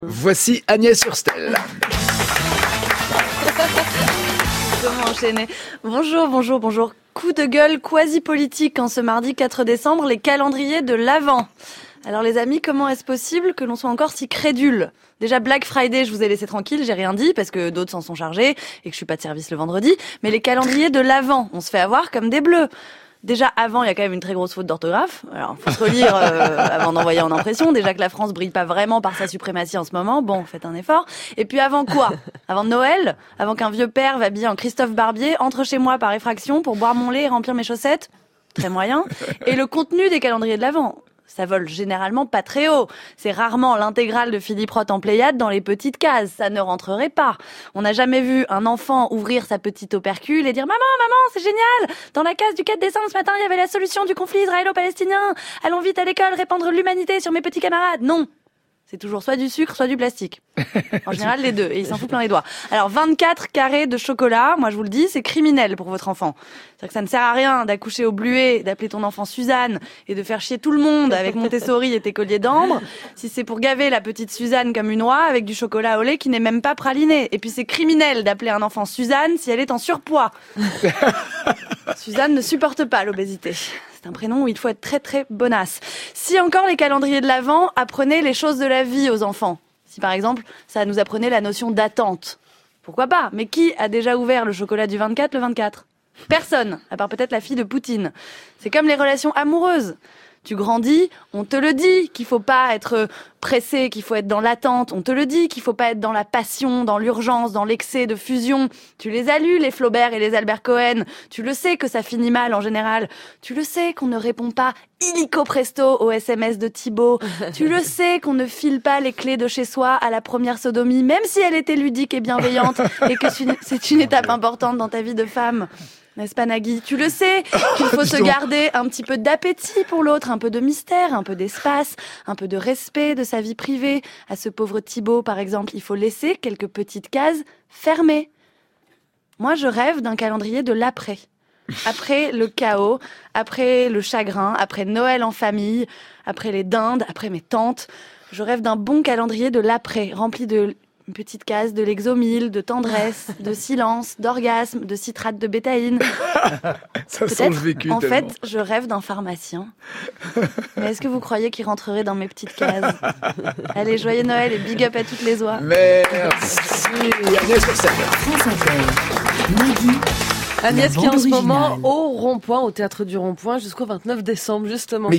Voici Agnès Hurstel. Comment enchaîner ? Bonjour. Coup de gueule quasi-politique en ce mardi 4 décembre, les calendriers de l'Avent. Alors les amis, comment est-ce possible que l'on soit encore si crédule ? Déjà Black Friday, je vous ai laissé tranquille, j'ai rien dit parce que d'autres s'en sont chargés et que je suis pas de service le vendredi. Mais les calendriers de l'Avent, on se fait avoir comme des bleus. Déjà, avant, il y a quand même une très grosse faute d'orthographe. Alors, faut se relire avant d'envoyer en impression. Déjà que la France brille pas vraiment par sa suprématie en ce moment. Bon, faites un effort. Et puis avant quoi ? Avant Noël ? Avant qu'un vieux père habillé en Christophe Barbier entre chez moi par effraction pour boire mon lait et remplir mes chaussettes ? Très moyen. Et le contenu des calendriers de l'Avent ? Ça vole généralement pas très haut. C'est rarement l'intégrale de Philippe Roth en Pléiade dans les petites cases. Ça ne rentrerait pas. On n'a jamais vu un enfant ouvrir sa petite opercule et dire « Maman, c'est génial ! Dans la case du 4 décembre ce matin, il y avait la solution du conflit israélo-palestinien. Allons vite à l'école répandre l'humanité sur mes petits camarades. » Non. C'est toujours soit du sucre, soit du plastique. En général, les deux. Et il s'en fout plein les doigts. Alors, 24 carrés de chocolat, moi je vous le dis, c'est criminel pour votre enfant. C'est-à-dire que ça ne sert à rien d'accoucher au bluet, d'appeler ton enfant Suzanne et de faire chier tout le monde avec Montessori et tes colliers d'ambre, si c'est pour gaver la petite Suzanne comme une oie avec du chocolat au lait qui n'est même pas praliné. Et puis c'est criminel d'appeler un enfant Suzanne si elle est en surpoids. Suzanne ne supporte pas l'obésité. C'est un prénom où il faut être très très bonasse. Si encore les calendriers de l'Avent apprenaient les choses de la vie aux enfants. Si par exemple, ça nous apprenait la notion d'attente. Pourquoi pas ? Mais qui a déjà ouvert le chocolat du 24 le 24 ? Personne, à part peut-être la fille de Poutine. C'est comme les relations amoureuses. Tu grandis, on te le dit qu'il faut pas être pressé, qu'il faut être dans l'attente. On te le dit qu'il faut pas être dans la passion, dans l'urgence, dans l'excès de fusion. Tu les as lus, les Flaubert et les Albert Cohen. Tu le sais que ça finit mal en général. Tu le sais qu'on ne répond pas illico presto au SMS de Thibaut. Tu le sais qu'on ne file pas les clés de chez soi à la première sodomie, même si elle était ludique et bienveillante et que c'est une étape importante dans ta vie de femme. N'est-ce pas, Nagui ? Tu le sais qu'il faut se garder un petit peu d'appétit pour l'autre, un peu de mystère, un peu d'espace, un peu de respect de sa vie privée. À ce pauvre Thibaut, par exemple, il faut laisser quelques petites cases fermées. Moi, je rêve d'un calendrier de l'après. Après le chaos, après le chagrin, après Noël en famille, après les dindes, après mes tantes. Je rêve d'un bon calendrier de l'après, rempli de une petite case de l'exomile, de tendresse, de silence, d'orgasme, de citrate de bétaïne. Ça sent le vécu en tellement. fait, je rêve d'un pharmacien. Mais est-ce que vous croyez qu'il rentrerait dans mes petites cases ? Allez, joyeux Noël et big up à toutes les oies. Merci Agnès Hurstel. France Inter. Nagui. Agnès La qui est en bande ce moment originale. au Rond-Point, au Théâtre du Rond-Point, jusqu'au 29 décembre, justement.